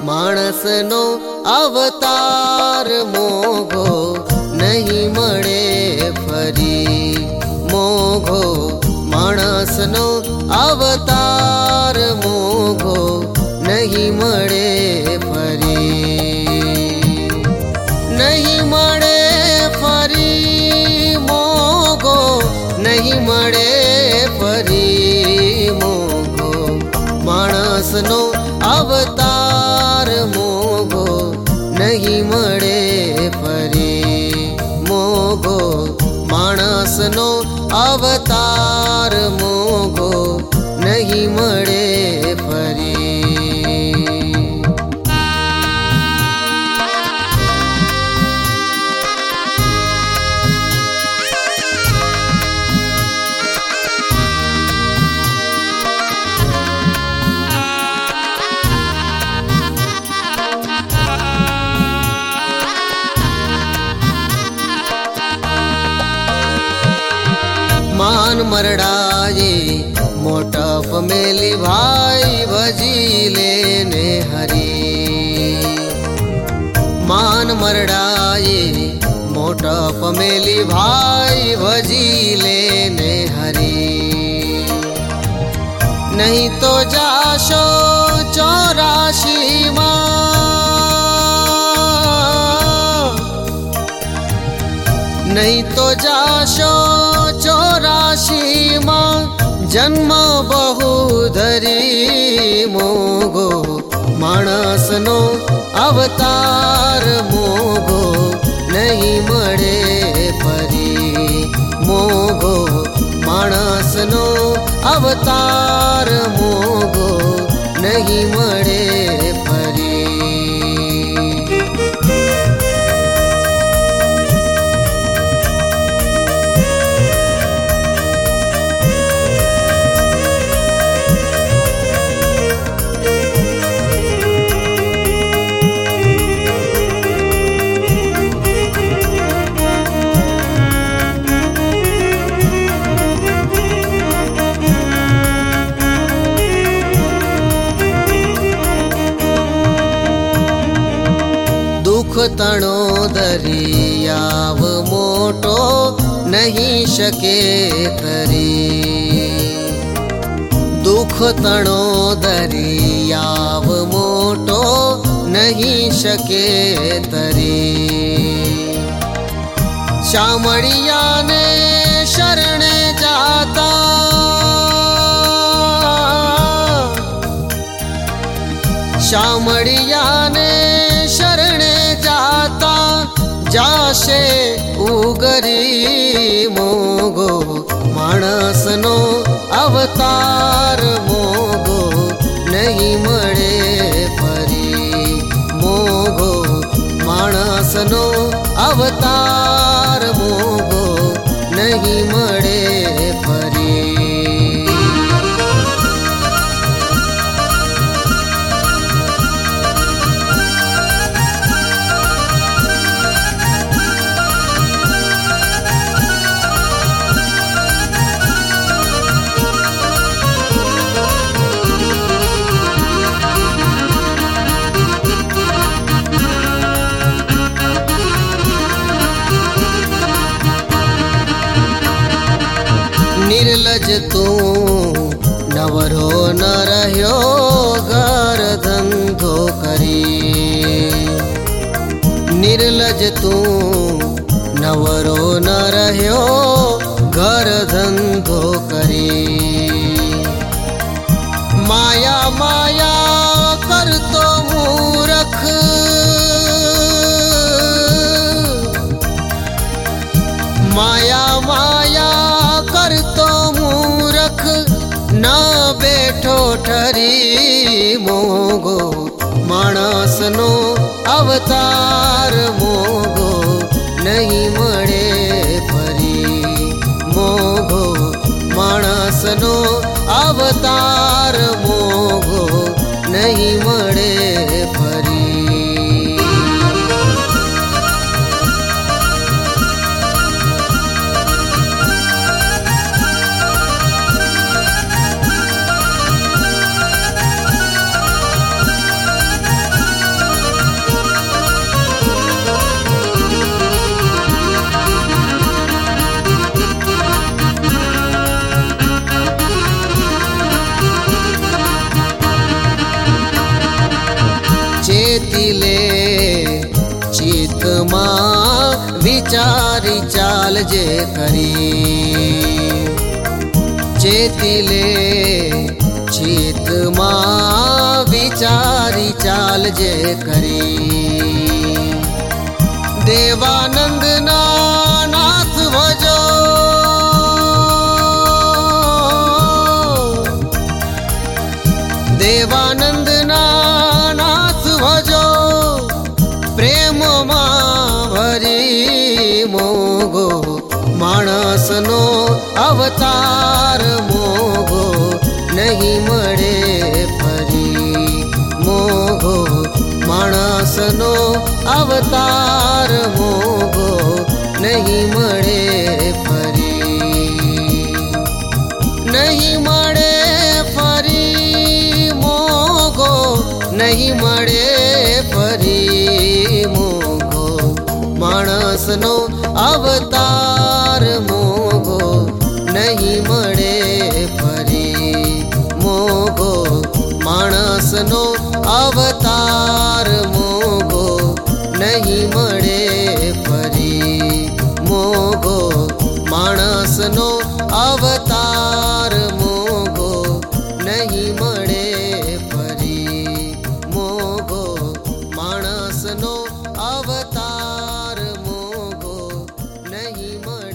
माणसनो अवतार मोघो नहीं मळे फरी। मोघो माणसनो अवतार मोघो नहीं मळे फरी। नहीं मळे फरी मोघो नहीं मळे फरी। मोघो माणसनो अवतार मोघो नहीं मळे फरी। मोघो माणसनो अवतार मोघो नहीं मळे फरी। मान मरडाए मोटप मेली भाई भजीले ने हरी। मान मरडाए मोटप मेली भाई भजीले ने हरी। नहीं तो जाशो 84 मां। नहीं तो जाशो 84 मां जन्म बहुधरी। मोघो माणसनो अवतार मोघो नहीं मळे फरी। मोघो माणसनो अवतार मोघो नहीं मळे फरी। दुख तणो दरियाव मोटो नहीं शके तरी। दुख तणो दरियाव मोटो नहीं शके तरी। शामळिया ने शरणे जाता। शामळिया ने शरणे जाता जाशे उगरी। मोघो माणसनो अवतार मोघो नहीं मळे फरी। मोघो माणसनो अवतार मोघो नहीं मळे फरी। निर्लज तू नवरो न रह्यो घर धंधो करी। निर्लज तू नवरो न रह्यो घर धंधो करी। माया माया करतो मूरख। माया माया करतो मूरख न बैठो ठरी। मोघो माणसनो अवतार मोघो नहीं मळे फरी। मोघो माणसनो अवतार मोघो नहीं मळे फरी। વિચારી ચાલજે ખરી ચેતી લે ચિત્તમાં વિચારી ચાલજે ખરી દેવાનંદના નાથ ભજો દેવાનંદના નાથ ભજો પ્રેમમાં ભરી મોગો માણસનો અવતાર મોગો નહીં મળે ફરી મોગો માણસનો અવતાર મોગો નહીં મળે ફરી નહીં મળે ફરી મોગો નહીં મળે ફરી મોગો માણસનો અવતાર મોગો નહીં મળે ફરી મોગો માણસનો અવતાર મોગો નહીં મળે ફરી મોગો માણસનો અવતાર મોગો નહીં મળે ફરી મોગો માણસનો અવતાર મોગો નહીં મળે